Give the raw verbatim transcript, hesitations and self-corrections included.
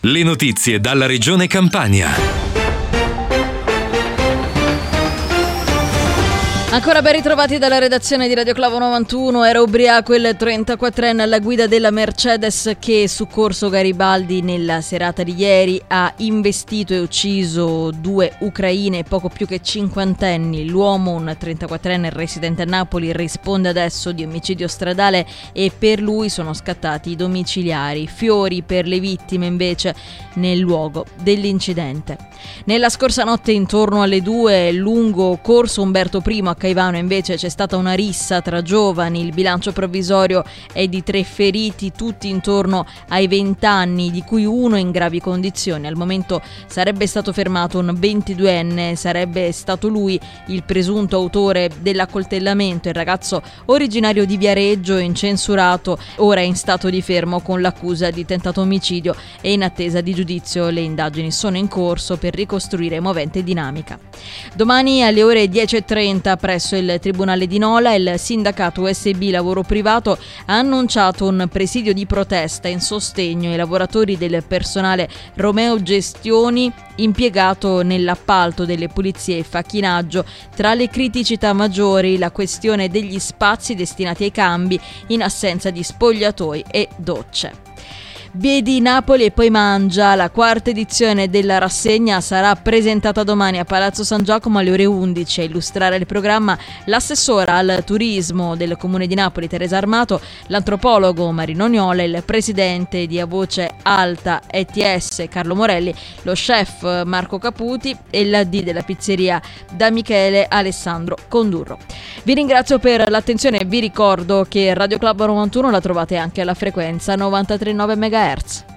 Le notizie dalla regione Campania. Ancora ben ritrovati dalla redazione di Radio Clavo novantuno. Era ubriaco il trentaquattrenne alla guida della Mercedes che su Corso Garibaldi nella serata di ieri ha investito e ucciso due ucraine poco più che cinquantenni. L'uomo, un trentaquattrenne residente a Napoli, risponde adesso di omicidio stradale e per lui sono scattati i domiciliari. Fiori per le vittime invece nel luogo dell'incidente. Nella scorsa notte intorno alle due lungo Corso Umberto I a Caivano invece c'è stata una rissa tra giovani. Il bilancio provvisorio è di tre feriti, tutti intorno ai venti anni, di cui uno in gravi condizioni. Al momento sarebbe stato fermato un ventiduenne, sarebbe stato lui il presunto autore dell'accoltellamento. Il ragazzo originario di Viareggio, incensurato, ora è in stato di fermo con l'accusa di tentato omicidio e in attesa di giudizio. Le indagini sono in corso per ricostruire movente dinamica. Domani alle ore dieci e trenta presso il Tribunale di Nola il sindacato U S B Lavoro Privato ha annunciato un presidio di protesta in sostegno ai lavoratori del personale Romeo Gestioni impiegato nell'appalto delle pulizie e facchinaggio. Tra le criticità maggiori la questione degli spazi destinati ai cambi in assenza di spogliatoi e docce. Biedi Napoli e poi mangia. La quarta edizione della rassegna sarà presentata domani a Palazzo San Giacomo alle ore undici. A illustrare il programma l'assessora al turismo del Comune di Napoli Teresa Armato, l'antropologo Marino Niola, il presidente di A Voce Alta E T S Carlo Morelli, lo chef Marco Caputi e l'A D della pizzeria Da Michele Alessandro Condurro. Vi ringrazio per l'attenzione e vi ricordo che Radio Club novantuno la trovate anche alla frequenza novantatré virgola nove megahertz.